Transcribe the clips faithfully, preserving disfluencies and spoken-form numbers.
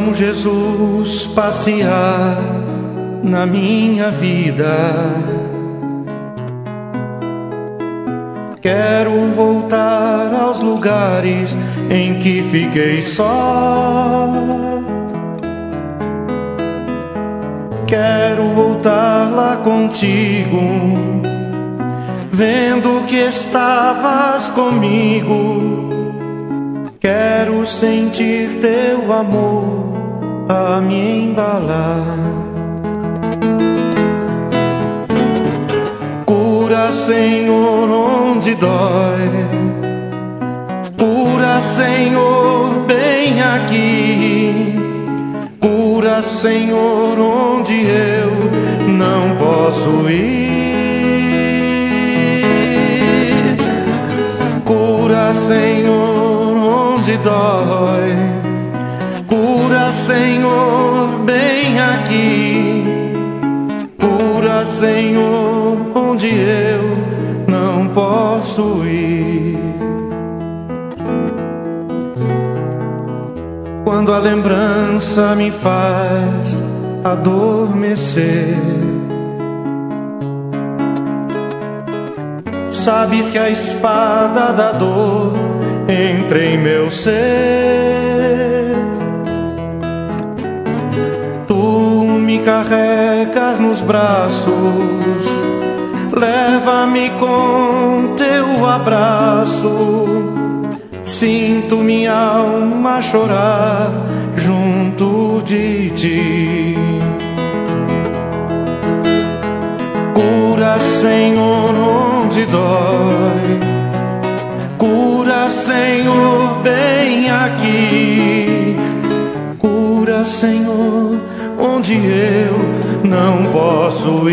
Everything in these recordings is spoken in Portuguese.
com Jesus passear na minha vida. Quero voltar aos lugares em que fiquei só. Quero voltar lá contigo, vendo que estavas comigo. Quero sentir teu amor a me embalar. Cura, Senhor, onde dói. Cura, Senhor, bem aqui. Cura, Senhor, onde eu não posso ir. Cura, Senhor, onde dói. Cura, Senhor, bem aqui. Cura, Senhor, onde eu não posso ir. Quando a lembrança me faz adormecer, sabes que a espada da dor entra em meu ser. Tu me carregas nos braços, leva-me com teu abraço. Sinto minha alma chorar junto de ti. Cura, Senhor, onde dói. Cura, Senhor, bem aqui. Cura, Senhor, onde eu não posso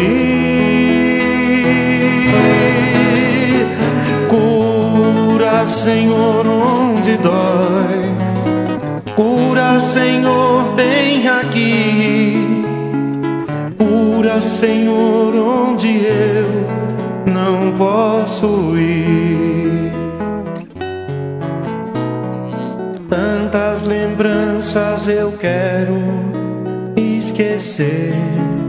ir. Cura, Senhor, onde dói. Cura, Senhor, bem aqui. Cura, Senhor, onde eu não posso ir. Tantas lembranças eu quero esquecer,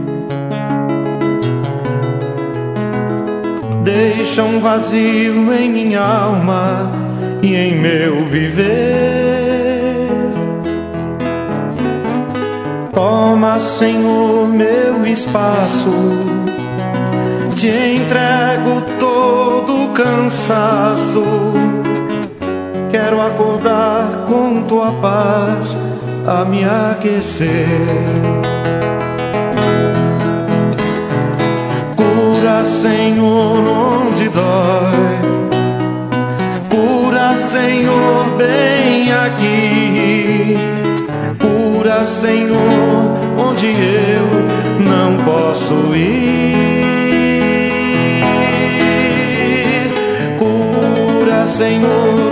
deixa um vazio em minha alma e em meu viver. Toma, Senhor, meu espaço, te entrego todo o cansaço. Quero acordar com tua paz a me aquecer. Cura, Senhor, onde dói. Cura, Senhor, bem aqui. Cura, Senhor, onde eu não posso ir. Cura, Senhor,